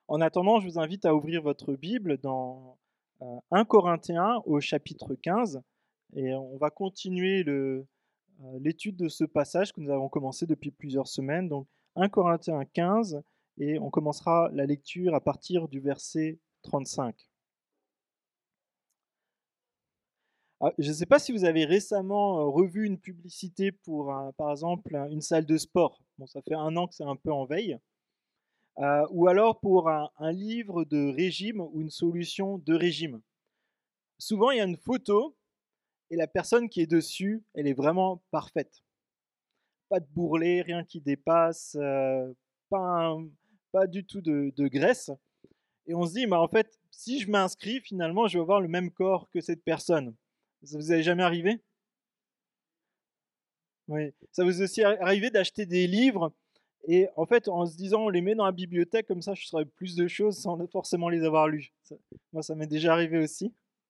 En attendant, je vous invite à ouvrir votre Bible dans 1 Corinthiens au chapitre 15 et on va continuer l'étude de ce passage que nous avons commencé depuis plusieurs semaines. Donc 1 Corinthiens 15 et on commencera la lecture à partir du verset 35. Ah, je ne sais pas si vous avez récemment revu une publicité pour, par exemple, une salle de sport. Bon, ça fait un an que c'est un peu en veille. Ou alors pour un livre de régime ou une solution de régime. Souvent, il y a une photo et la personne qui est dessus, elle est vraiment parfaite. Pas de bourrelet, rien qui dépasse, pas, pas du tout de graisse. Et on se dit, mais en fait, si je m'inscris, finalement, je vais avoir le même corps que cette personne. Ça vous est jamais arrivé? Oui. Ça vous est aussi arrivé d'acheter des livres et en fait, en se disant: «On les met dans la bibliothèque, comme ça je saurai plus de choses sans forcément les avoir lus». Moi, ça m'est déjà arrivé aussi.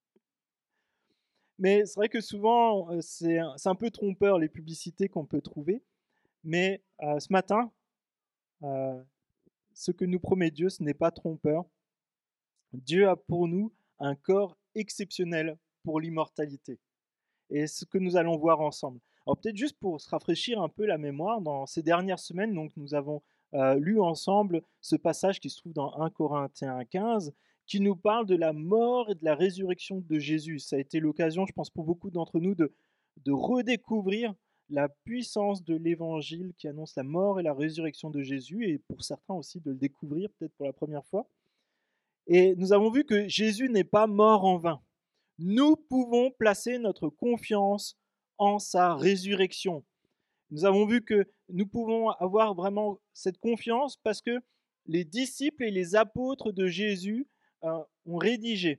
Mais c'est vrai que souvent, c'est un peu trompeur les publicités qu'on peut trouver. Mais, ce matin, heu, ce que nous promet Dieu, ce n'est pas trompeur. Dieu a pour nous un corps exceptionnel pour l'immortalité. Et ce que nous allons voir ensemble. Alors peut-être juste pour se rafraîchir un peu la mémoire, dans ces dernières semaines, donc nous avons lu ensemble ce passage qui se trouve dans 1 Corinthiens 15, qui nous parle de la mort et de la résurrection de Jésus. Ça a été l'occasion, je pense, pour beaucoup d'entre nous de redécouvrir la puissance de l'évangile qui annonce la mort et la résurrection de Jésus, et pour certains aussi de le découvrir peut-être pour la première fois. Et nous avons vu que Jésus n'est pas mort en vain. Nous pouvons placer notre confiance en sa résurrection. Nous avons vu que nous pouvons avoir vraiment cette confiance parce que les disciples et les apôtres de Jésus ont rédigé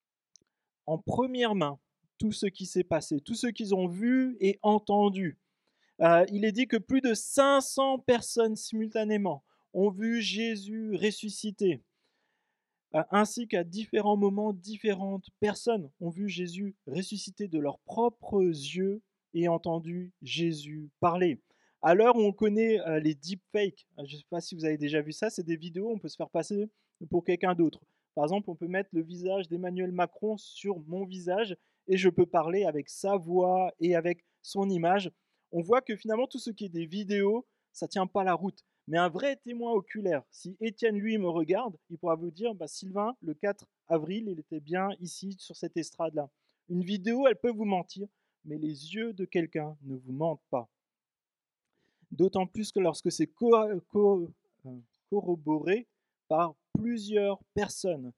en première main tout ce qui s'est passé, tout ce qu'ils ont vu et entendu. Il est dit que plus de 500 personnes simultanément ont vu Jésus ressuscité, ainsi qu'à différents moments, différentes personnes ont vu Jésus ressuscité de leurs propres yeux et entendu Jésus parler. À l'heure où on connaît les deepfakes, je ne sais pas si vous avez déjà vu ça, c'est des vidéos où on peut se faire passer pour quelqu'un d'autre. Par exemple, on peut mettre le visage d'Emmanuel Macron sur mon visage et je peux parler avec sa voix et avec son image. On voit que finalement, tout ce qui est des vidéos, ça ne tient pas la route. Mais un vrai témoin oculaire, si Étienne, lui, me regarde, il pourra vous dire, bah, Sylvain, le 4 avril, il était bien ici, sur cette estrade-là. Une vidéo, elle peut vous mentir, mais les yeux de quelqu'un ne vous mentent pas. D'autant plus que lorsque c'est corroboré par plusieurs personnes.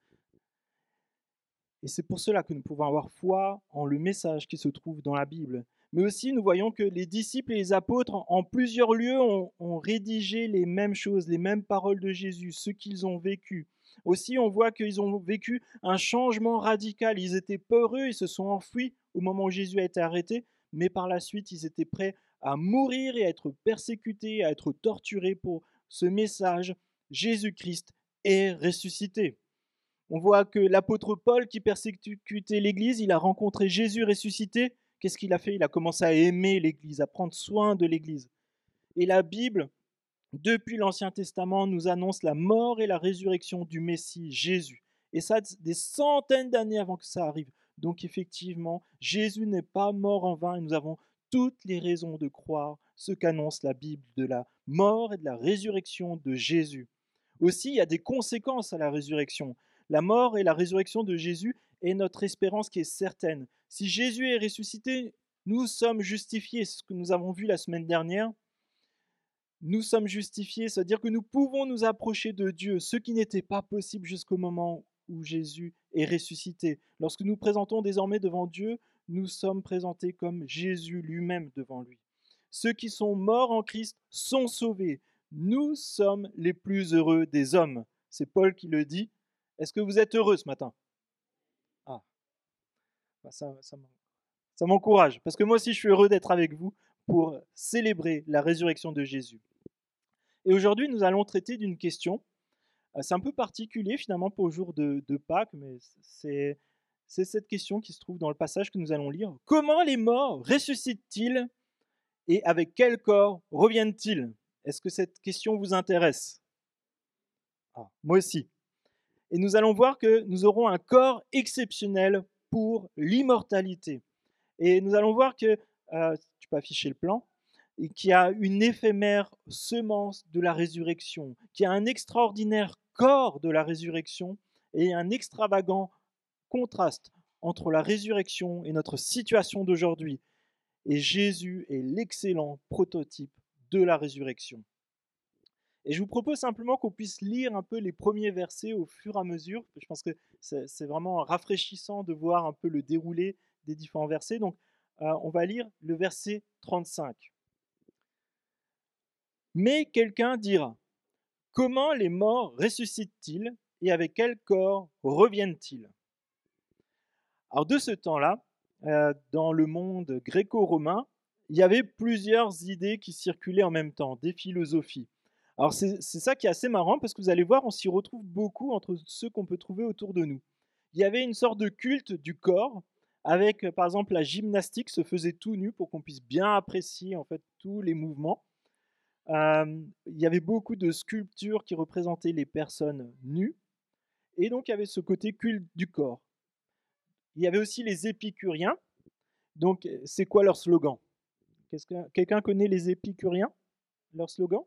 Et c'est pour cela que nous pouvons avoir foi en le message qui se trouve dans la Bible. Mais aussi, nous voyons que les disciples et les apôtres, en plusieurs lieux, ont rédigé les mêmes choses, les mêmes paroles de Jésus, ce qu'ils ont vécu. Aussi, on voit qu'ils ont vécu un changement radical. Ils étaient peureux, ils se sont enfuis au moment où Jésus a été arrêté, mais par la suite, ils étaient prêts à mourir et à être persécutés, à être torturés pour ce message. Jésus-Christ est ressuscité. On voit que l'apôtre Paul, qui persécutait l'Église, il a rencontré Jésus ressuscité. Qu'est-ce qu'il a fait? Il a commencé à aimer l'Église, à prendre soin de l'Église. Et la Bible, depuis l'Ancien Testament, nous annonce la mort et la résurrection du Messie, Jésus. Et ça, des centaines d'années avant que ça arrive. Donc effectivement, Jésus n'est pas mort en vain et nous avons toutes les raisons de croire ce qu'annonce la Bible de la mort et de la résurrection de Jésus. Aussi, il y a des conséquences à la résurrection. La mort et la résurrection de Jésus est notre espérance qui est certaine. Si Jésus est ressuscité, nous sommes justifiés. C'est ce que nous avons vu la semaine dernière. Nous sommes justifiés, c'est-à-dire que nous pouvons nous approcher de Dieu, ce qui n'était pas possible jusqu'au moment où Jésus est ressuscité. Lorsque nous présentons désormais devant Dieu, nous sommes présentés comme Jésus lui-même devant lui. Ceux qui sont morts en Christ sont sauvés. Nous sommes les plus heureux des hommes. C'est Paul qui le dit. Est-ce que vous êtes heureux ce matin? Ah, bah ça m'encourage, parce que moi aussi je suis heureux d'être avec vous pour célébrer la résurrection de Jésus. Et aujourd'hui, nous allons traiter d'une question. C'est un peu particulier finalement pour le jour de Pâques, mais c'est cette question qui se trouve dans le passage que nous allons lire. Comment les morts ressuscitent-ils et avec quel corps reviennent-ils? Est-ce que cette question vous intéresse? Ah, moi aussi. Et nous allons voir que nous aurons un corps exceptionnel pour l'immortalité. Et nous allons voir que, tu peux afficher le plan, et qu'il y a une éphémère semence de la résurrection, qu'il y a un extraordinaire corps de la résurrection et un extravagant contraste entre la résurrection et notre situation d'aujourd'hui. Et Jésus est l'excellent prototype de la résurrection. Et je vous propose simplement qu'on puisse lire un peu les premiers versets au fur et à mesure. Je pense que c'est vraiment rafraîchissant de voir un peu le déroulé des différents versets. Donc, on va lire le verset 35. Mais quelqu'un dira, comment les morts ressuscitent-ils et avec quel corps reviennent-ils? Alors de ce temps-là, dans le monde gréco-romain, il y avait plusieurs idées qui circulaient en même temps, des philosophies. Alors c'est ça qui est assez marrant parce que vous allez voir, on s'y retrouve beaucoup entre ceux qu'on peut trouver autour de nous. Il y avait une sorte de culte du corps avec, par exemple, la gymnastique se faisait tout nu pour qu'on puisse bien apprécier en fait tous les mouvements. Il y avait beaucoup de sculptures qui représentaient les personnes nues et donc il y avait ce côté culte du corps. Il y avait aussi les épicuriens. Donc, c'est quoi leur slogan? Quelqu'un connaît les épicuriens? Leur slogan?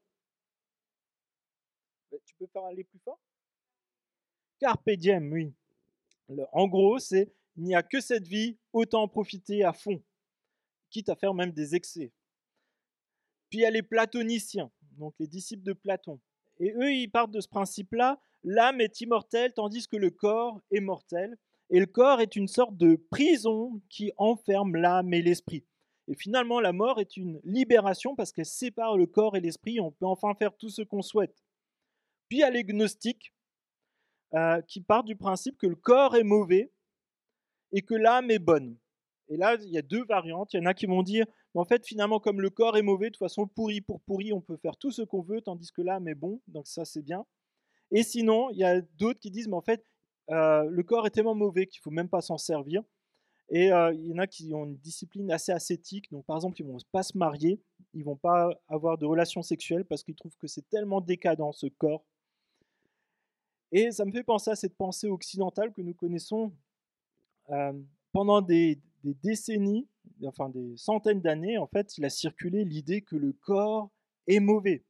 Tu peux parler plus fort? Carpe diem, oui. En gros, c'est il n'y a que cette vie, autant en profiter à fond, quitte à faire même des excès. Puis il y a les platoniciens, donc les disciples de Platon. Et eux, ils partent de ce principe-là, l'âme est immortelle tandis que le corps est mortel. Et le corps est une sorte de prison qui enferme l'âme et l'esprit. Et finalement, la mort est une libération parce qu'elle sépare le corps et l'esprit. On peut enfin faire tout ce qu'on souhaite. Puis il y a les gnostiques qui partent du principe que le corps est mauvais et que l'âme est bonne. Et là, il y a deux variantes. Il y en a qui vont dire, en fait, finalement, comme le corps est mauvais, de toute façon, pourri pour pourri, on peut faire tout ce qu'on veut, tandis que l'âme est bon, donc ça, c'est bien. Et sinon, il y a d'autres qui disent, mais en fait, le corps est tellement mauvais qu'il ne faut même pas s'en servir. Et il y en a qui ont une discipline assez ascétique. Donc, par exemple, ils ne vont pas se marier, ils ne vont pas avoir de relations sexuelles parce qu'ils trouvent que c'est tellement décadent, ce corps. Et ça me fait penser à cette pensée occidentale que nous connaissons pendant des décennies, enfin des centaines d'années. En fait, il a circulé l'idée que le corps est mauvais.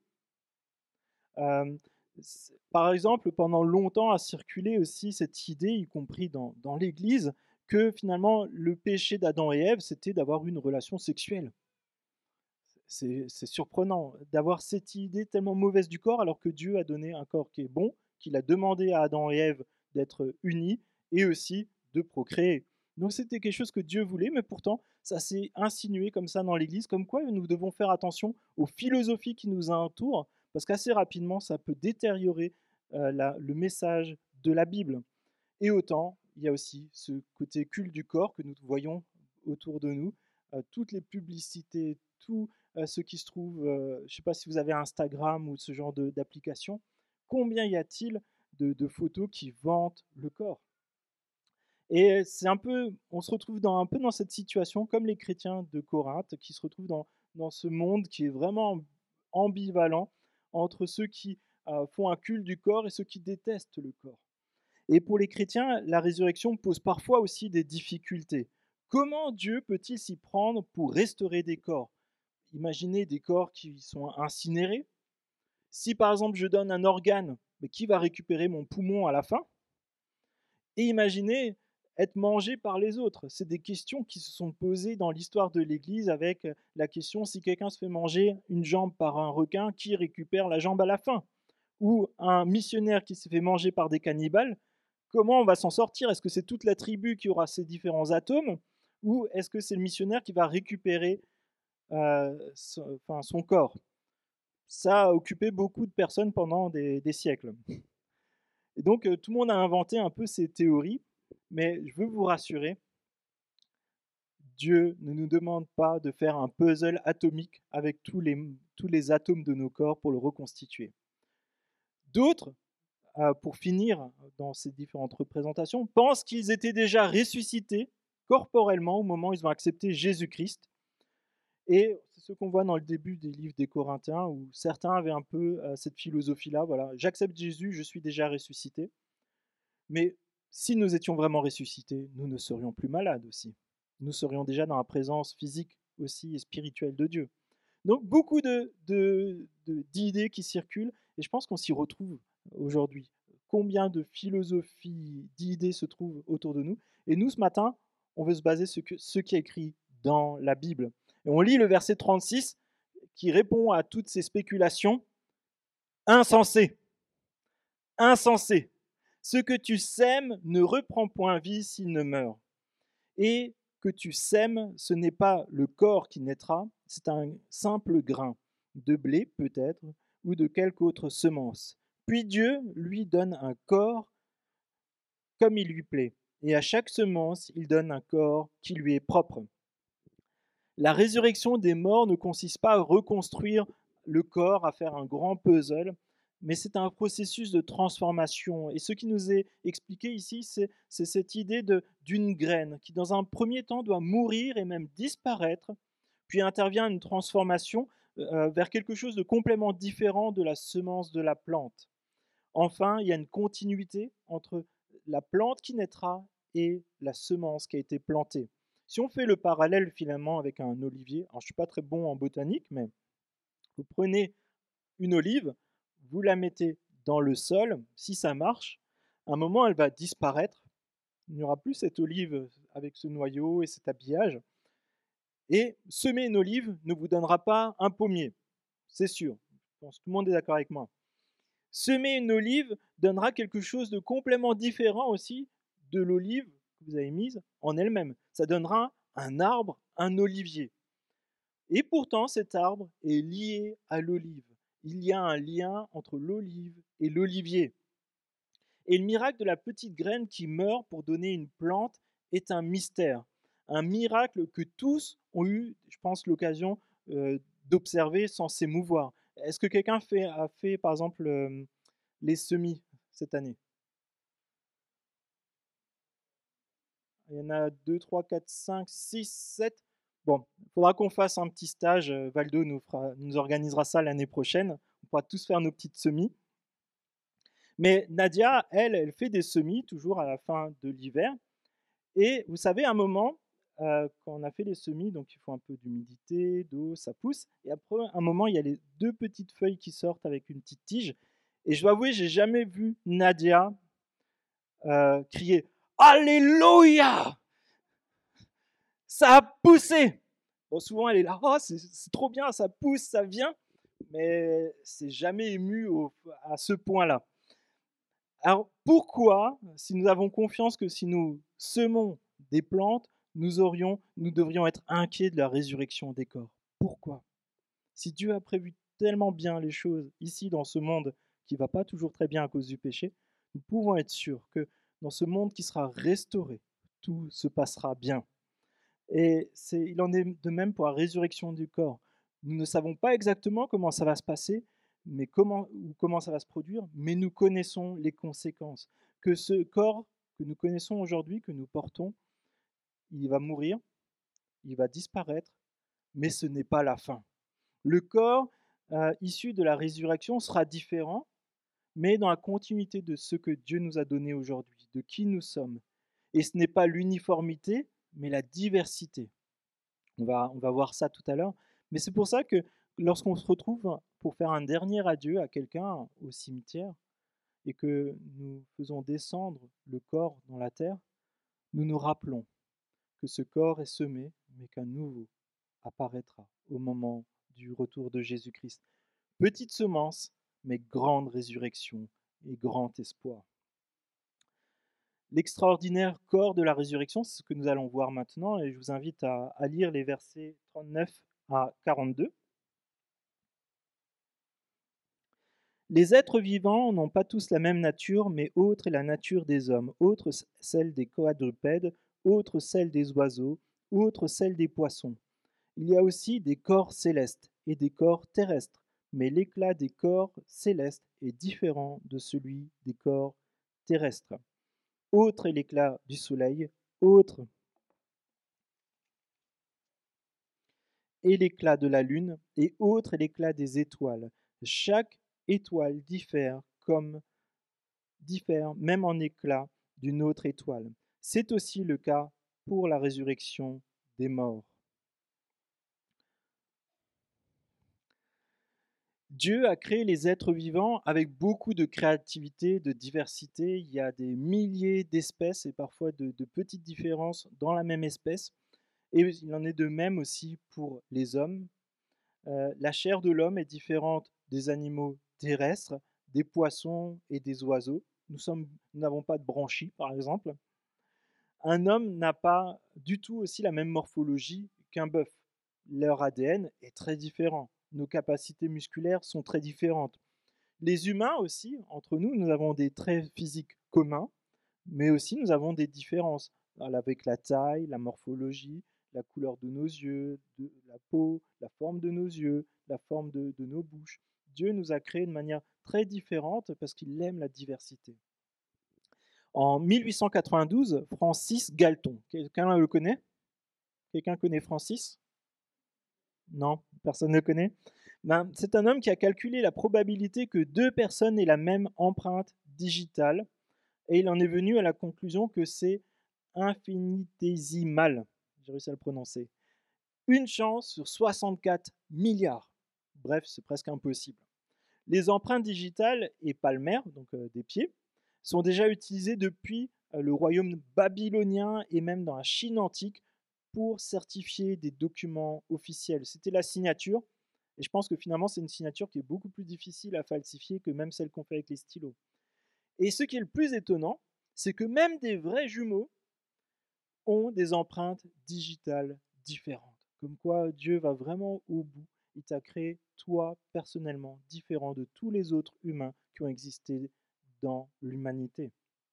Par exemple, pendant longtemps a circulé aussi cette idée, y compris dans l'Église, que finalement le péché d'Adam et Ève, c'était d'avoir une relation sexuelle. C'est surprenant d'avoir cette idée tellement mauvaise du corps alors que Dieu a donné un corps qui est bon, qu'il a demandé à Adam et Ève d'être unis et aussi de procréer. Donc c'était quelque chose que Dieu voulait, mais pourtant ça s'est insinué comme ça dans l'Église, comme quoi nous devons faire attention aux philosophies qui nous entourent, parce qu'assez rapidement ça peut détériorer le message de la Bible. Et autant, il y a aussi ce côté culte du corps que nous voyons autour de nous, toutes les publicités, tout ce qui se trouve, je ne sais pas si vous avez Instagram ou ce genre d'application, combien y a-t-il de photos qui vantent le corps? Et c'est un peu, on se retrouve un peu dans cette situation comme les chrétiens de Corinthe qui se retrouvent dans ce monde qui est vraiment ambivalent entre ceux qui font un culte du corps et ceux qui détestent le corps. Et pour les chrétiens, la résurrection pose parfois aussi des difficultés. Comment Dieu peut-il s'y prendre pour restaurer des corps? Imaginez des corps qui sont incinérés. Si par exemple je donne un organe, mais qui va récupérer mon poumon à la fin? Et imaginez être mangé par les autres. C'est des questions qui se sont posées dans l'histoire de l'Église avec la question si quelqu'un se fait manger une jambe par un requin, qui récupère la jambe à la fin? Ou un missionnaire qui se fait manger par des cannibales, comment on va s'en sortir? Est-ce que c'est toute la tribu qui aura ces différents atomes? Ou est-ce que c'est le missionnaire qui va récupérer son corps? Ça a occupé beaucoup de personnes pendant des siècles. Et donc, tout le monde a inventé un peu ces théories, mais je veux vous rassurer, Dieu ne nous demande pas de faire un puzzle atomique avec tous les atomes de nos corps pour le reconstituer. D'autres, pour finir dans ces différentes représentations, pensent qu'ils étaient déjà ressuscités corporellement au moment où ils ont accepté Jésus-Christ. Et c'est ce qu'on voit dans le début des livres des Corinthiens, où certains avaient un peu cette philosophie-là, voilà, j'accepte Jésus, je suis déjà ressuscité. Mais si nous étions vraiment ressuscités, nous ne serions plus malades aussi. Nous serions déjà dans la présence physique aussi et spirituelle de Dieu. Donc beaucoup d'idées qui circulent et je pense qu'on s'y retrouve aujourd'hui. Combien de philosophies, d'idées se trouvent autour de nous. Et nous, ce matin, on veut se baser sur ce qui est écrit dans la Bible. Et on lit le verset 36 qui répond à toutes ces spéculations. Insensé, insensé. Ce que tu sèmes ne reprend point vie s'il ne meurt. Et que tu sèmes, ce n'est pas le corps qui naîtra, c'est un simple grain de blé peut-être, ou de quelque autre semence. Puis Dieu lui donne un corps comme il lui plaît, et à chaque semence, il donne un corps qui lui est propre. La résurrection des morts ne consiste pas à reconstruire le corps, à faire un grand puzzle, mais c'est un processus de transformation. Et ce qui nous est expliqué ici, c'est cette idée d'une graine qui, dans un premier temps, doit mourir et même disparaître, puis intervient une transformation vers quelque chose de complètement différent de la semence de la plante. Enfin, il y a une continuité entre la plante qui naîtra et la semence qui a été plantée. Si on fait le parallèle finalement avec un olivier, alors je ne suis pas très bon en botanique, mais vous prenez une olive, vous la mettez dans le sol, si ça marche, à un moment elle va disparaître, il n'y aura plus cette olive avec ce noyau et cet habillage, et semer une olive ne vous donnera pas un pommier, c'est sûr, je pense que tout le monde est d'accord avec moi. Semer une olive donnera quelque chose de complètement différent aussi de l'olive que vous avez mise en elle-même. Ça donnera un arbre, un olivier. Et pourtant, cet arbre est lié à l'olive. Il y a un lien entre l'olive et l'olivier. Et le miracle de la petite graine qui meurt pour donner une plante est un mystère. Un miracle que tous ont eu, je pense, l'occasion d'observer sans s'émouvoir. Est-ce que quelqu'un a fait, par exemple, les semis cette année? Il y en a 2, 3, 4, 5, 6, 7. Bon, il faudra qu'on fasse un petit stage. Valdo nous organisera ça l'année prochaine. On pourra tous faire nos petites semis. Mais Nadia, elle fait des semis toujours à la fin de l'hiver. Et vous savez, à un moment, quand on a fait les semis, donc il faut un peu d'humidité, d'eau, ça pousse. Et après, un moment, il y a les deux petites feuilles qui sortent avec une petite tige. Et je dois avouer, j'ai jamais vu Nadia crier Alléluia! Ça a poussé! Bon, souvent, elle est là, oh, c'est trop bien, ça pousse, ça vient. Mais c'est jamais ému à ce point-là. Alors pourquoi, si nous avons confiance que si nous semons des plantes, nous devrions être inquiets de la résurrection des corps? Pourquoi? Si Dieu a prévu tellement bien les choses ici dans ce monde qui ne va pas toujours très bien à cause du péché, nous pouvons être sûrs que dans ce monde qui sera restauré, tout se passera bien. Et il en est de même pour la résurrection du corps. Nous ne savons pas exactement comment ça va se passer, mais comment ça va se produire, mais nous connaissons les conséquences. Que ce corps que nous connaissons aujourd'hui, que nous portons, il va mourir, il va disparaître, mais ce n'est pas la fin. Le corps issu de la résurrection sera différent, mais dans la continuité de ce que Dieu nous a donné aujourd'hui, de qui nous sommes. Et ce n'est pas l'uniformité, mais la diversité. On va voir ça tout à l'heure. Mais c'est pour ça que lorsqu'on se retrouve pour faire un dernier adieu à quelqu'un au cimetière et que nous faisons descendre le corps dans la terre, nous nous rappelons que ce corps est semé, mais qu'un nouveau apparaîtra au moment du retour de Jésus-Christ. Petite semence, mais grande résurrection et grand espoir. L'extraordinaire corps de la résurrection, c'est ce que nous allons voir maintenant, et je vous invite à lire les versets 39 à 42. Les êtres vivants n'ont pas tous la même nature, mais autre est la nature des hommes, autre celle des quadrupèdes, autre celle des oiseaux, autre celle des poissons. Il y a aussi des corps célestes et des corps terrestres, mais l'éclat des corps célestes est différent de celui des corps terrestres. Autre est l'éclat du soleil, autre est l'éclat de la lune, et autre est l'éclat des étoiles. Chaque étoile diffère même en éclat, d'une autre étoile. C'est aussi le cas pour la résurrection des morts. Dieu a créé les êtres vivants avec beaucoup de créativité, de diversité. Il y a des milliers d'espèces et parfois de petites différences dans la même espèce. Et il en est de même aussi pour les hommes. La chair de l'homme est différente des animaux terrestres, des poissons et des oiseaux. Nous n'avons pas de branchies, par exemple. Un homme n'a pas du tout aussi la même morphologie qu'un bœuf. Leur ADN est très différent. Nos capacités musculaires sont très différentes. Les humains aussi, entre nous, nous avons des traits physiques communs, mais aussi nous avons des différences avec la taille, la morphologie, la couleur de nos yeux, de la peau, la forme de nos yeux, la forme de nos bouches. Dieu nous a créés de manière très différente parce qu'il aime la diversité. En 1892, Francis Galton, quelqu'un le connaît? Quelqu'un connaît Francis? Non, personne ne le connaît. C'est un homme qui a calculé la probabilité que deux personnes aient la même empreinte digitale et il en est venu à la conclusion que c'est infinitésimal. J'ai réussi à le prononcer. Une chance sur 64 milliards. Bref, c'est presque impossible. Les empreintes digitales et palmaires, donc des pieds, sont déjà utilisées depuis le royaume babylonien et même dans la Chine antique pour certifier des documents officiels. C'était la signature, et je pense que finalement c'est une signature qui est beaucoup plus difficile à falsifier que même celle qu'on fait avec les stylos. Et ce qui est le plus étonnant, c'est que même des vrais jumeaux ont des empreintes digitales différentes. Comme quoi Dieu va vraiment au bout. Il t'a créé, toi, personnellement, différent de tous les autres humains qui ont existé dans l'humanité.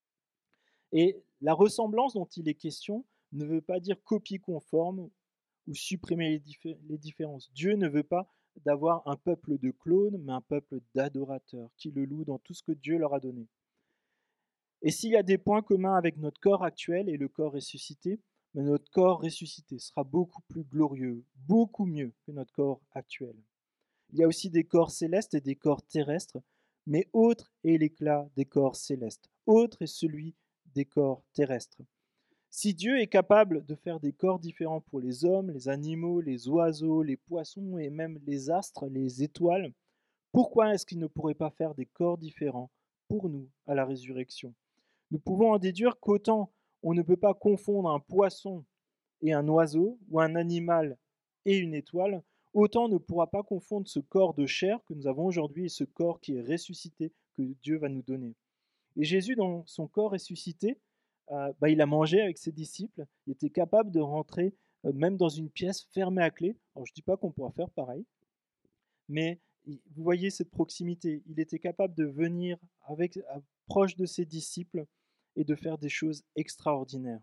Et la ressemblance dont il est question ne veut pas dire copier conforme ou supprimer les différences. Dieu ne veut pas d'avoir un peuple de clones, mais un peuple d'adorateurs qui le louent dans tout ce que Dieu leur a donné. Et s'il y a des points communs avec notre corps actuel et le corps ressuscité, mais notre corps ressuscité sera beaucoup plus glorieux, beaucoup mieux que notre corps actuel. Il y a aussi des corps célestes et des corps terrestres, mais autre est l'éclat des corps célestes, autre est celui des corps terrestres. Si Dieu est capable de faire des corps différents pour les hommes, les animaux, les oiseaux, les poissons et même les astres, les étoiles, pourquoi est-ce qu'il ne pourrait pas faire des corps différents pour nous à la résurrection? Nous pouvons en déduire qu'autant on ne peut pas confondre un poisson et un oiseau, ou un animal et une étoile, autant on ne pourra pas confondre ce corps de chair que nous avons aujourd'hui et ce corps qui est ressuscité que Dieu va nous donner. Et Jésus, dans son corps ressuscité, il a mangé avec ses disciples, il était capable de rentrer même dans une pièce fermée à clé. Alors je ne dis pas qu'on pourra faire pareil, mais vous voyez cette proximité. Il était capable de venir proche de ses disciples et de faire des choses extraordinaires.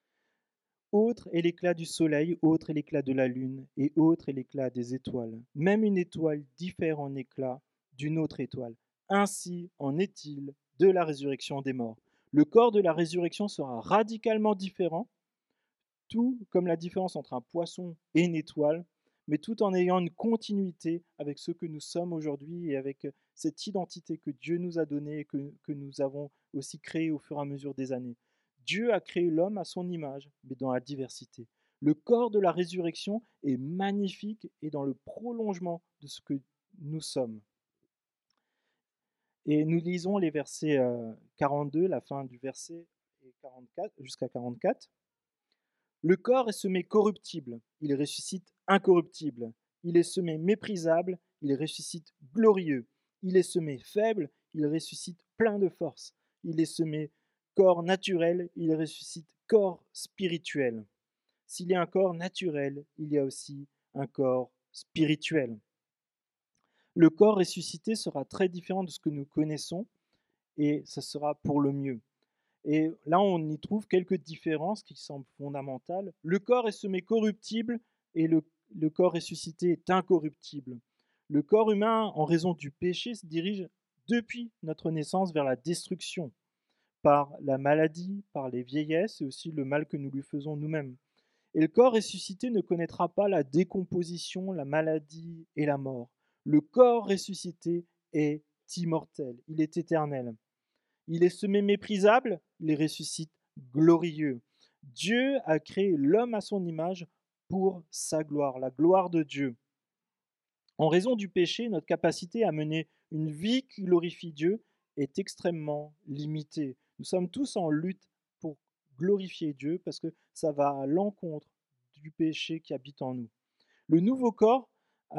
Autre est l'éclat du soleil, autre est l'éclat de la lune, et autre est l'éclat des étoiles. Même une étoile diffère en éclat d'une autre étoile. Ainsi en est-il de la résurrection des morts. Le corps de la résurrection sera radicalement différent, tout comme la différence entre un poisson et une étoile, mais tout en ayant une continuité avec ce que nous sommes aujourd'hui et avec cette identité que Dieu nous a donnée et que nous avons aussi créée au fur et à mesure des années. Dieu a créé l'homme à son image, mais dans la diversité. Le corps de la résurrection est magnifique et dans le prolongement de ce que nous sommes. Et nous lisons les versets 42, la fin du verset, et 44, jusqu'à 44. Le corps est semé corruptible, il ressuscite incorruptible. Il est semé méprisable, il ressuscite glorieux. Il est semé faible, il ressuscite plein de force. Il est semé corps naturel, il ressuscite corps spirituel. S'il y a un corps naturel, il y a aussi un corps spirituel. Le corps ressuscité sera très différent de ce que nous connaissons et ce sera pour le mieux. Et là, on y trouve quelques différences qui semblent fondamentales. Le corps est semé corruptible et le corps ressuscité est incorruptible. Le corps humain, en raison du péché, se dirige depuis notre naissance vers la destruction, par la maladie, par les vieillesses et aussi le mal que nous lui faisons nous-mêmes. Et le corps ressuscité ne connaîtra pas la décomposition, la maladie et la mort. Le corps ressuscité est immortel, il est éternel. il est semé méprisable, il ressuscite glorieux. Dieu a créé l'homme à son image pour sa gloire, la gloire de Dieu. En raison du péché, notre capacité à mener une vie qui glorifie Dieu est extrêmement limitée. Nous sommes tous en lutte pour glorifier Dieu parce que ça va à l'encontre du péché qui habite en nous. Le nouveau corps,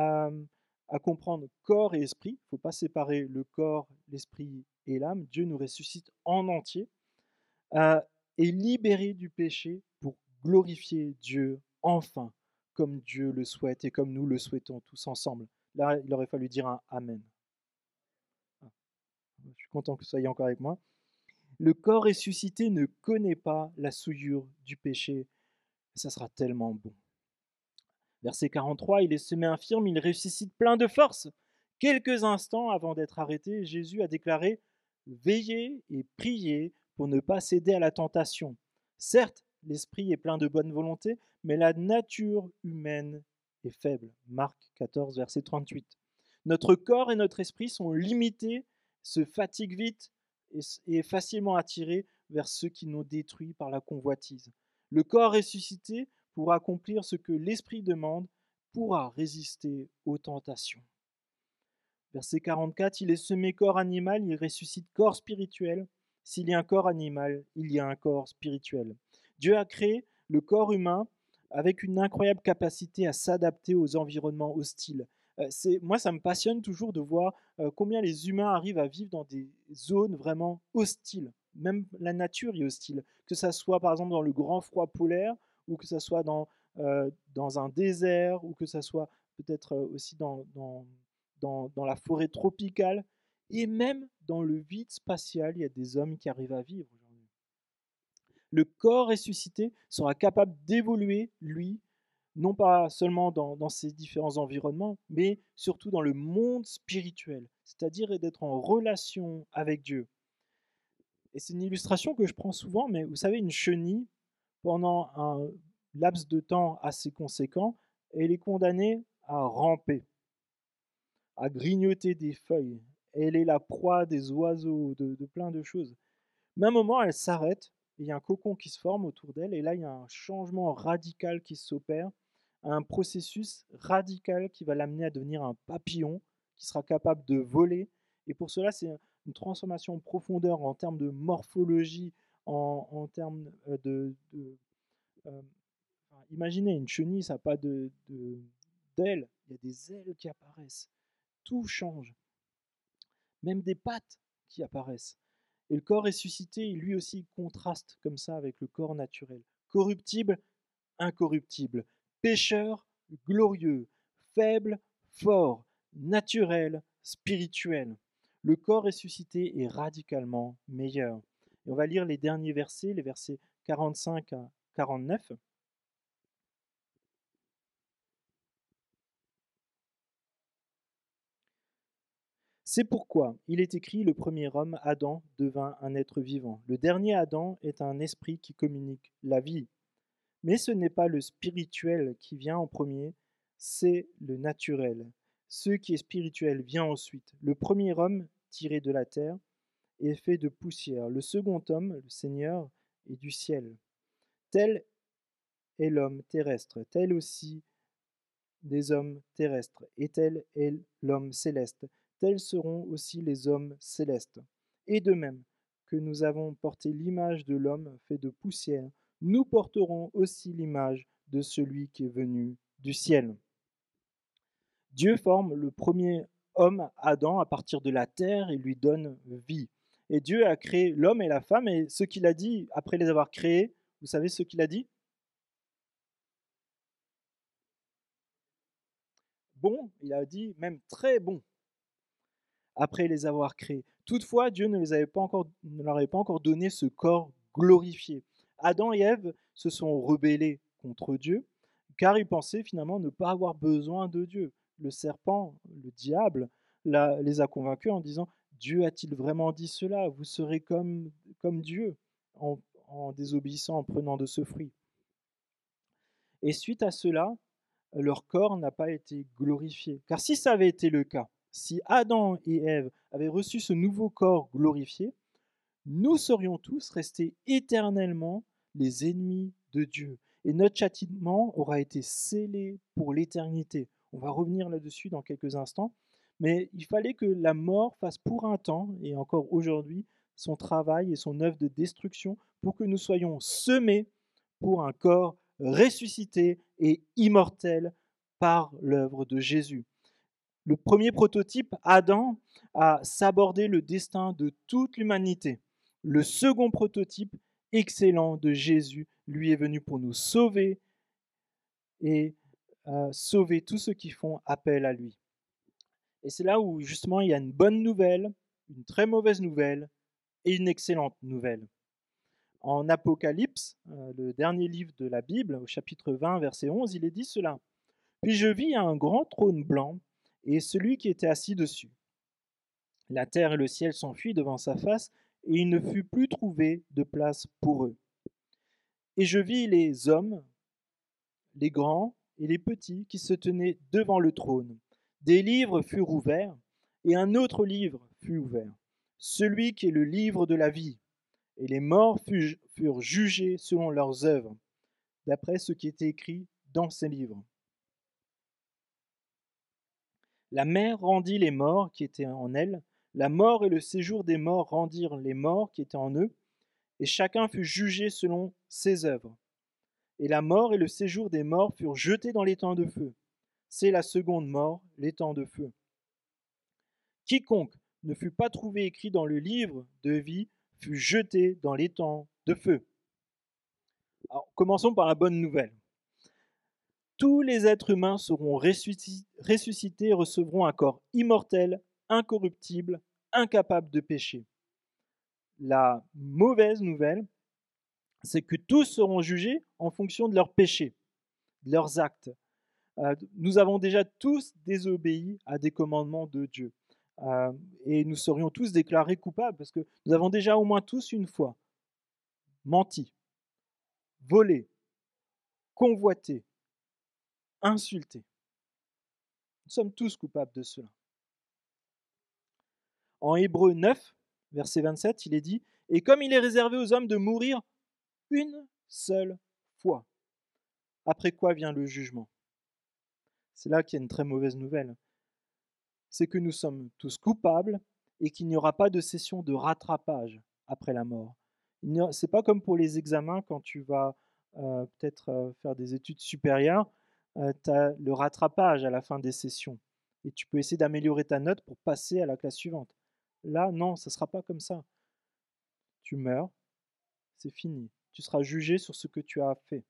à comprendre corps et esprit, il ne faut pas séparer le corps, l'esprit et l'âme. Dieu nous ressuscite en entier, euh, est libéré du péché pour glorifier Dieu enfin, comme Dieu le souhaite et comme nous le souhaitons tous ensemble. Là, il aurait fallu dire un Amen. Ah, je suis content que vous soyez encore avec moi. Le corps ressuscité ne connaît pas la souillure du péché. Ça sera tellement bon. Verset 43, il est semé infirme, il ressuscite plein de force. Quelques instants avant d'être arrêté, Jésus a déclaré: Veillez et priez pour ne pas céder à la tentation. Certes, l'esprit est plein de bonne volonté, mais la nature humaine est faible. Marc 14, verset 38. Notre corps et notre esprit sont limités, se fatiguent vite et facilement attirés vers ce qui nous détruit par la convoitise. Le corps ressuscité, pour accomplir ce que l'esprit demande, pourra résister aux tentations. Verset 44, il est semé corps animal, il ressuscite corps spirituel. S'il y a un corps animal, il y a un corps spirituel. Dieu a créé le corps humain avec une incroyable capacité à s'adapter aux environnements hostiles. Moi, ça me passionne toujours de voir combien les humains arrivent à vivre dans des zones vraiment hostiles. Même la nature est hostile, que ça soit par exemple dans le grand froid polaire, ou que ça soit dans un désert, ou que ça soit peut-être aussi dans la forêt tropicale, et même dans le vide spatial, il y a des hommes qui arrivent à vivre aujourd'hui. Le corps ressuscité sera capable d'évoluer, lui, non pas seulement dans ces différents environnements, mais surtout dans le monde spirituel, c'est-à-dire d'être en relation avec Dieu. Et c'est une illustration que je prends souvent, mais vous savez, une chenille, pendant un laps de temps assez conséquent, elle est condamnée à ramper, à grignoter des feuilles. Elle est la proie des oiseaux, de plein de choses. Mais à un moment, elle s'arrête, il y a un cocon qui se forme autour d'elle, et là, il y a un changement radical qui s'opère, un processus radical qui va l'amener à devenir un papillon, qui sera capable de voler. Et pour cela, c'est une transformation en profondeur en termes de morphologie, en termes euh, imaginez, une chenille, ça n'a pas d'ailes, il y a des ailes qui apparaissent. Tout change, même des pattes qui apparaissent. Et le corps ressuscité, lui aussi, contraste comme ça avec le corps naturel. Corruptible, incorruptible. Pécheur, glorieux. Faible, fort. Naturel, spirituel. Le corps ressuscité est radicalement meilleur. Et on va lire les derniers versets, les versets 45 à 49. C'est pourquoi il est écrit: le premier homme, Adam, devint un être vivant. Le dernier Adam est un esprit qui communique la vie. Mais ce n'est pas le spirituel qui vient en premier, c'est le naturel. Ce qui est spirituel vient ensuite. Le premier homme, tiré de la terre, est fait de poussière. Le second homme, le Seigneur, est du ciel. Tel est l'homme terrestre, tel aussi des hommes terrestres, et tel est l'homme céleste. Tels seront aussi les hommes célestes. Et de même que nous avons porté l'image de l'homme fait de poussière, nous porterons aussi l'image de celui qui est venu du ciel. Dieu forme le premier homme, Adam, à partir de la terre et lui donne vie. Et Dieu a créé l'homme et la femme, et ce qu'il a dit après les avoir créés, vous savez ce qu'il a dit? Bon, il a dit même très bon, après les avoir créés. Toutefois, Dieu ne leur avait pas encore donné ce corps glorifié. Adam et Ève se sont rebellés contre Dieu, car ils pensaient finalement ne pas avoir besoin de Dieu. Le serpent, le diable, les a convaincus en disant: Dieu a-t-il vraiment dit cela? Vous serez comme Dieu en désobéissant, en prenant de ce fruit. Et suite à cela, leur corps n'a pas été glorifié. Car si ça avait été le cas, si Adam et Ève avaient reçu ce nouveau corps glorifié, nous serions tous restés éternellement les ennemis de Dieu. Et notre châtiment aura été scellé pour l'éternité. On va revenir là-dessus dans quelques instants. Mais il fallait que la mort fasse pour un temps, et encore aujourd'hui, son travail et son œuvre de destruction pour que nous soyons semés pour un corps ressuscité et immortel par l'œuvre de Jésus. Le premier prototype, Adam, a sabordé le destin de toute l'humanité. Le second prototype, excellent de Jésus, lui est venu pour nous sauver et sauver tous ceux qui font appel à lui. Et c'est là où justement il y a une bonne nouvelle, une très mauvaise nouvelle et une excellente nouvelle. En Apocalypse, le dernier livre de la Bible, au chapitre 20, verset 11, il est dit cela. Puis je vis un grand trône blanc et celui qui était assis dessus. La terre et le ciel s'enfuient devant sa face, et il ne fut plus trouvé de place pour eux. Et je vis les hommes, les grands et les petits, qui se tenaient devant le trône. Des livres furent ouverts, et un autre livre fut ouvert, celui qui est le livre de la vie. Et les morts furent jugés selon leurs œuvres, d'après ce qui était écrit dans ces livres. La mer rendit les morts qui étaient en elle, la mort et le séjour des morts rendirent les morts qui étaient en eux, et chacun fut jugé selon ses œuvres. Et la mort et le séjour des morts furent jetés dans l'étang de feu. C'est la seconde mort, l'étang de feu. Quiconque ne fut pas trouvé écrit dans le livre de vie fut jeté dans l'étang de feu. Alors, commençons par la bonne nouvelle. Tous les êtres humains seront ressuscités et recevront un corps immortel, incorruptible, incapable de pécher. La mauvaise nouvelle, c'est que tous seront jugés en fonction de leurs péchés, de leurs actes. Nous avons déjà tous désobéi à des commandements de Dieu. Et nous serions tous déclarés coupables parce que nous avons déjà au moins tous une fois menti, volé, convoité, insulté. Nous sommes tous coupables de cela. En Hébreux 9, verset 27, il est dit « Et comme il est réservé aux hommes de mourir une seule fois, après quoi vient le jugement ?» C'est là qu'il y a une très mauvaise nouvelle. C'est que nous sommes tous coupables et qu'il n'y aura pas de session de rattrapage après la mort. Ce n'est pas comme pour les examens quand tu vas peut-être faire des études supérieures, tu as le rattrapage à la fin des sessions et tu peux essayer d'améliorer ta note pour passer à la classe suivante. Là, non, ça ne sera pas comme ça. Tu meurs, c'est fini. Tu seras jugé sur ce que tu as fait.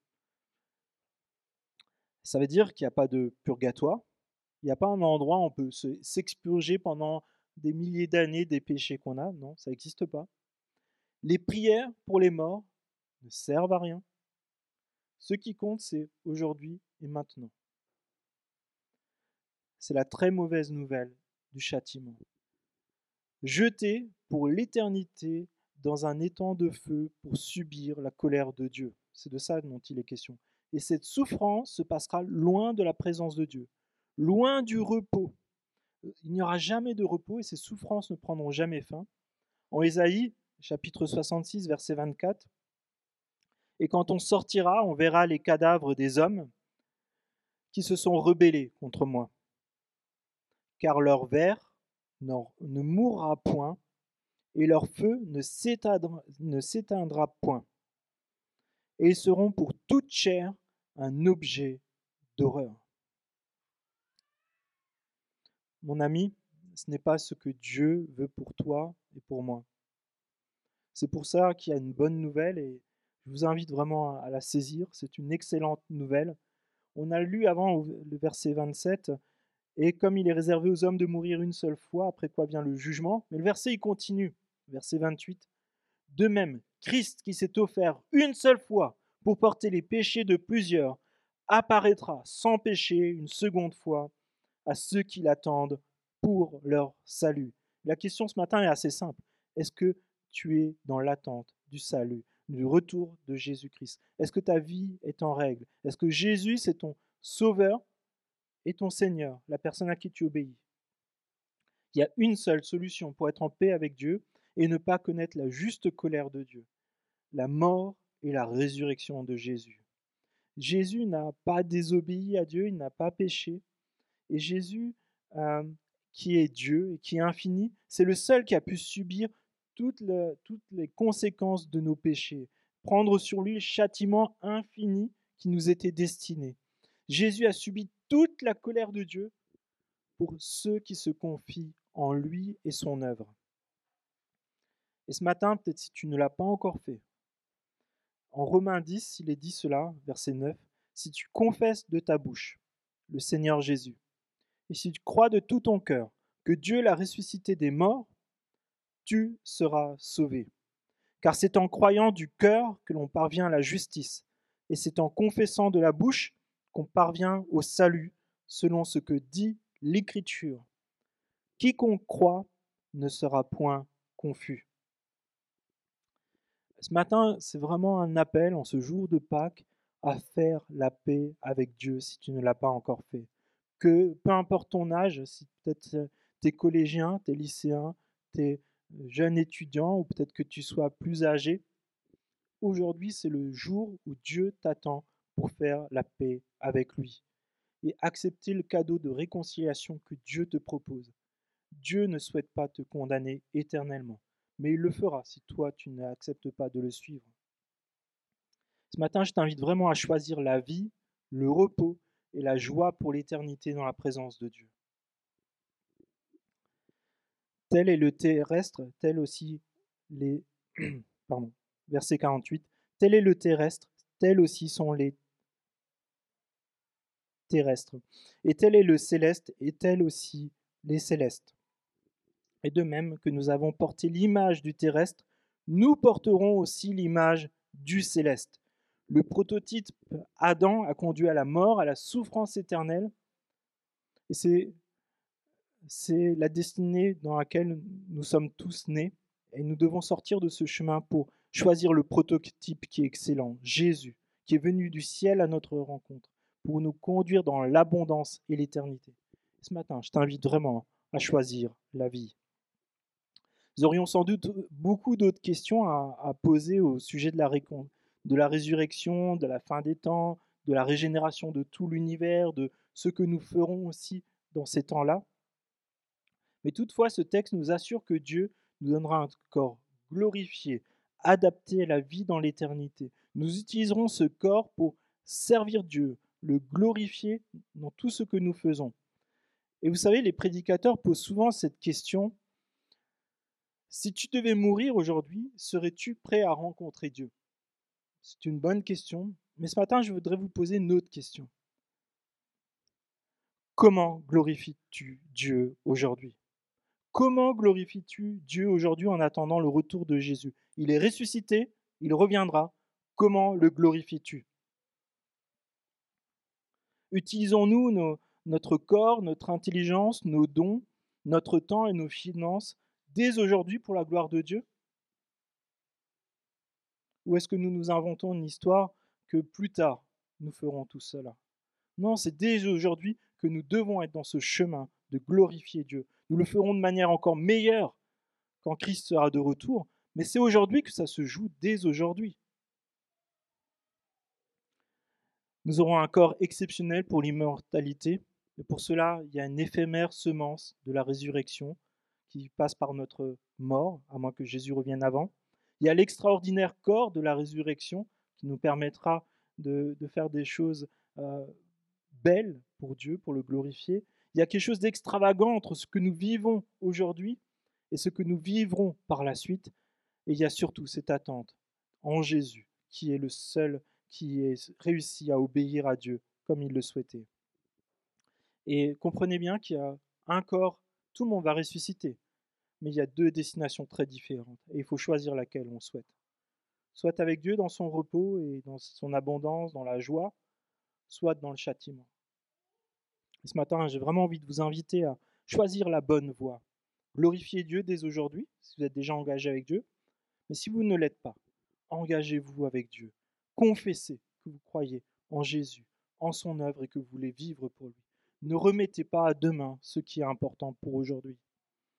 Ça veut dire qu'il n'y a pas de purgatoire. Il n'y a pas un endroit où on peut s'expurger pendant des milliers d'années des péchés qu'on a. Non, ça n'existe pas. Les prières pour les morts ne servent à rien. Ce qui compte, c'est aujourd'hui et maintenant. C'est la très mauvaise nouvelle du châtiment. Jeté pour l'éternité dans un étang de feu pour subir la colère de Dieu. C'est de ça dont il est question. Et cette souffrance se passera loin de la présence de Dieu, loin du repos. Il n'y aura jamais de repos et ces souffrances ne prendront jamais fin. En Ésaïe, chapitre 66, verset 24, « Et quand on sortira, on verra les cadavres des hommes qui se sont rebellés contre moi. Car leur ver ne mourra point et leur feu ne s'éteindra point. Et ils seront pour toute chair un objet d'horreur. » Mon ami, ce n'est pas ce que Dieu veut pour toi et pour moi. C'est pour ça qu'il y a une bonne nouvelle et je vous invite vraiment à la saisir. C'est une excellente nouvelle. On a lu avant le verset 27, « Et comme il est réservé aux hommes de mourir une seule fois, après quoi vient le jugement », mais le verset il continue, verset 28, « De même, Christ qui s'est offert une seule fois pour porter les péchés de plusieurs, apparaîtra sans péché une seconde fois à ceux qui l'attendent pour leur salut. » La question ce matin est assez simple. Est-ce que tu es dans l'attente du salut, du retour de Jésus-Christ? Est-ce que ta vie est en règle? Est-ce que Jésus, c'est ton sauveur et ton Seigneur, la personne à qui tu obéis? Il y a une seule solution pour être en paix avec Dieu, et ne pas connaître la juste colère de Dieu, la mort et la résurrection de Jésus. Jésus n'a pas désobéi à Dieu, il n'a pas péché. Et Jésus, euh, qui est Dieu et qui est infini, c'est le seul qui a pu subir toutes les conséquences de nos péchés, prendre sur lui le châtiment infini qui nous était destiné. Jésus a subi toute la colère de Dieu pour ceux qui se confient en lui et son œuvre. Et ce matin, peut-être si tu ne l'as pas encore fait, en Romains 10, il est dit cela, verset 9, si tu confesses de ta bouche le Seigneur Jésus, et si tu crois de tout ton cœur que Dieu l'a ressuscité des morts, tu seras sauvé. Car c'est en croyant du cœur que l'on parvient à la justice, et c'est en confessant de la bouche qu'on parvient au salut, selon ce que dit l'Écriture. Quiconque croit ne sera point confus. Ce matin, c'est vraiment un appel en ce jour de Pâques à faire la paix avec Dieu si tu ne l'as pas encore fait. Que peu importe ton âge, si peut-être t'es collégien, t'es lycéen, t'es jeune étudiant ou peut-être que tu sois plus âgé, aujourd'hui c'est le jour où Dieu t'attend pour faire la paix avec lui et accepter le cadeau de réconciliation que Dieu te propose. Dieu ne souhaite pas te condamner éternellement, mais il le fera si toi tu n'acceptes pas de le suivre. Ce matin, je t'invite vraiment à choisir la vie, le repos et la joie pour l'éternité dans la présence de Dieu. Tel est le terrestre, tel aussi les... Pardon, verset 48. Tel est le terrestre, tel aussi sont les terrestres. Et tel est le céleste, et tel aussi les célestes. Et de même que nous avons porté l'image du terrestre, nous porterons aussi l'image du céleste. Le prototype Adam a conduit à la mort, à la souffrance éternelle. Et c'est la destinée dans laquelle nous sommes tous nés. Et nous devons sortir de ce chemin pour choisir le prototype qui est excellent, Jésus, qui est venu du ciel à notre rencontre, pour nous conduire dans l'abondance et l'éternité. Ce matin, je t'invite vraiment à choisir la vie. Nous aurions sans doute beaucoup d'autres questions à poser au sujet de la résurrection, de la fin des temps, de la régénération de tout l'univers, de ce que nous ferons aussi dans ces temps-là. Mais toutefois, ce texte nous assure que Dieu nous donnera un corps glorifié, adapté à la vie dans l'éternité. Nous utiliserons ce corps pour servir Dieu, le glorifier dans tout ce que nous faisons. Et vous savez, les prédicateurs posent souvent cette question: si tu devais mourir aujourd'hui, serais-tu prêt à rencontrer Dieu? C'est une bonne question, mais ce matin, je voudrais vous poser une autre question. Comment glorifies-tu Dieu aujourd'hui? Comment glorifies-tu Dieu aujourd'hui en attendant le retour de Jésus? Il est ressuscité, il reviendra. Comment le glorifies-tu? Utilisons-nous notre corps, notre intelligence, nos dons, notre temps et nos finances dès aujourd'hui pour la gloire de Dieu? Ou est-ce que nous nous inventons une histoire que plus tard nous ferons tout cela? Non, c'est dès aujourd'hui que nous devons être dans ce chemin de glorifier Dieu. Nous le ferons de manière encore meilleure quand Christ sera de retour, mais c'est aujourd'hui que ça se joue, dès aujourd'hui. Nous aurons un corps exceptionnel pour l'immortalité, et pour cela, il y a une éphémère semence de la résurrection qui passe par notre mort, à moins que Jésus revienne avant. Il y a l'extraordinaire corps de la résurrection qui nous permettra de faire des choses belles pour Dieu, pour le glorifier. Il y a quelque chose d'extravagant entre ce que nous vivons aujourd'hui et ce que nous vivrons par la suite. Et il y a surtout cette attente en Jésus, qui est le seul qui ait réussi à obéir à Dieu comme il le souhaitait. Et comprenez bien qu'il y a un corps, tout le monde va ressusciter, mais il y a deux destinations très différentes, et il faut choisir laquelle on souhaite. Soit avec Dieu dans son repos et dans son abondance, dans la joie, soit dans le châtiment. Et ce matin, j'ai vraiment envie de vous inviter à choisir la bonne voie. Glorifiez Dieu dès aujourd'hui, si vous êtes déjà engagé avec Dieu, mais si vous ne l'êtes pas, engagez-vous avec Dieu. Confessez que vous croyez en Jésus, en son œuvre et que vous voulez vivre pour lui. Ne remettez pas à demain ce qui est important pour aujourd'hui.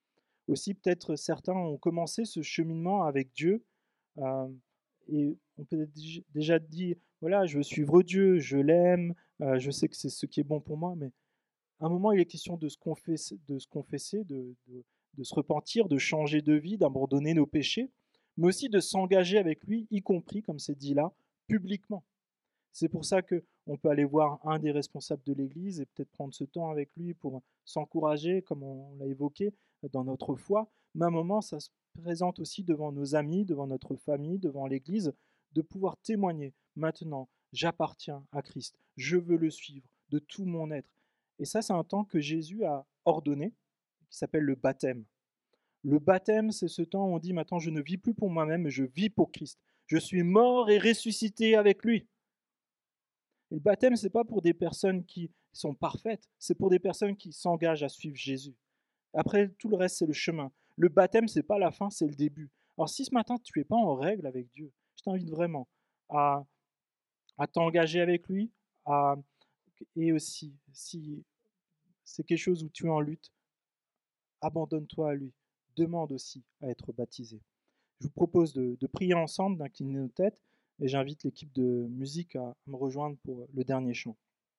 Aussi, peut-être certains ont commencé ce cheminement avec Dieu et on peut déjà dit, voilà, je veux suivre Dieu, je l'aime, je sais que c'est ce qui est bon pour moi, mais à un moment, il est question de se confesser, de se repentir, de changer de vie, d'abandonner nos péchés, mais aussi de s'engager avec lui, y compris, comme c'est dit là, publiquement. C'est pour ça qu'on peut aller voir un des responsables de l'Église et peut-être prendre ce temps avec lui pour s'encourager, comme on l'a évoqué, dans notre foi. Mais à un moment, ça se présente aussi devant nos amis, devant notre famille, devant l'Église, de pouvoir témoigner. Maintenant, j'appartiens à Christ, je veux le suivre de tout mon être. Et ça, c'est un temps que Jésus a ordonné, qui s'appelle le baptême. Le baptême, c'est ce temps où on dit maintenant, je ne vis plus pour moi-même, mais je vis pour Christ. Je suis mort et ressuscité avec lui. Et le baptême, ce n'est pas pour des personnes qui sont parfaites, c'est pour des personnes qui s'engagent à suivre Jésus. Après, tout le reste, c'est le chemin. Le baptême, ce n'est pas la fin, c'est le début. Alors si ce matin, tu n'es pas en règle avec Dieu, je t'invite vraiment à, à t'engager avec lui, à, et aussi, si c'est quelque chose où tu es en lutte, abandonne-toi à lui. Demande aussi à être baptisé. Je vous propose de prier ensemble, d'incliner nos têtes, et j'invite l'équipe de musique à me rejoindre pour le dernier chant.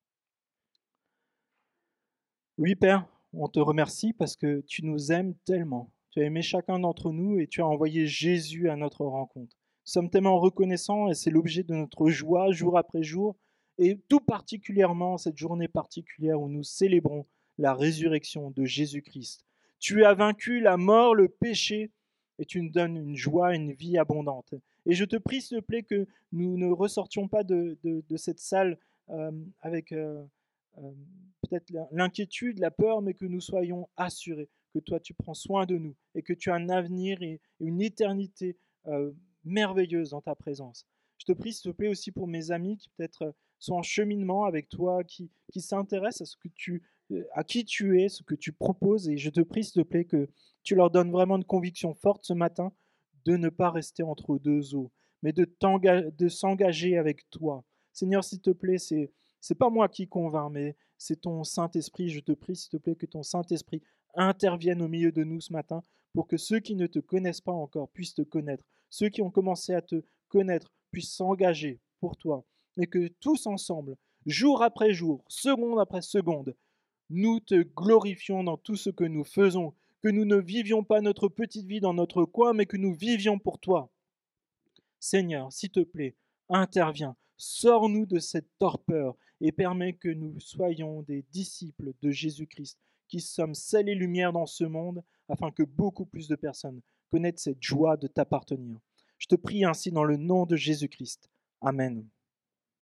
Oui, Père, on te remercie parce que tu nous aimes tellement. Tu as aimé chacun d'entre nous et tu as envoyé Jésus à notre rencontre. Nous sommes tellement reconnaissants et c'est l'objet de notre joie jour après jour et tout particulièrement cette journée particulière où nous célébrons la résurrection de Jésus-Christ. Tu as vaincu la mort, le péché et tu nous donnes une joie, une vie abondante. Et je te prie, s'il te plaît, que nous ne ressortions pas de cette salle avec euh, peut-être l'inquiétude, la peur, mais que nous soyons assurés que toi tu prends soin de nous et que tu as un avenir et une éternité merveilleuse dans ta présence. Je te prie, s'il te plaît, aussi pour mes amis qui peut-être sont en cheminement avec toi, qui s'intéressent à à qui tu es, ce que tu proposes, et je te prie, s'il te plaît, que tu leur donnes vraiment une conviction forte ce matin de ne pas rester entre deux eaux, mais de s'engager avec toi. Seigneur, s'il te plaît, c'est pas moi qui convainc, mais c'est ton Saint-Esprit. Je te prie, s'il te plaît, que ton Saint-Esprit intervienne au milieu de nous ce matin pour que ceux qui ne te connaissent pas encore puissent te connaître. Ceux qui ont commencé à te connaître puissent s'engager pour toi. Et que tous ensemble, jour après jour, seconde après seconde, nous te glorifions dans tout ce que nous faisons. Que nous ne vivions pas notre petite vie dans notre coin, mais que nous vivions pour toi. Seigneur, s'il te plaît, interviens, sors-nous de cette torpeur et permets que nous soyons des disciples de Jésus-Christ, qui sommes sel et lumière dans ce monde, afin que beaucoup plus de personnes connaissent cette joie de t'appartenir. Je te prie ainsi dans le nom de Jésus-Christ. Amen.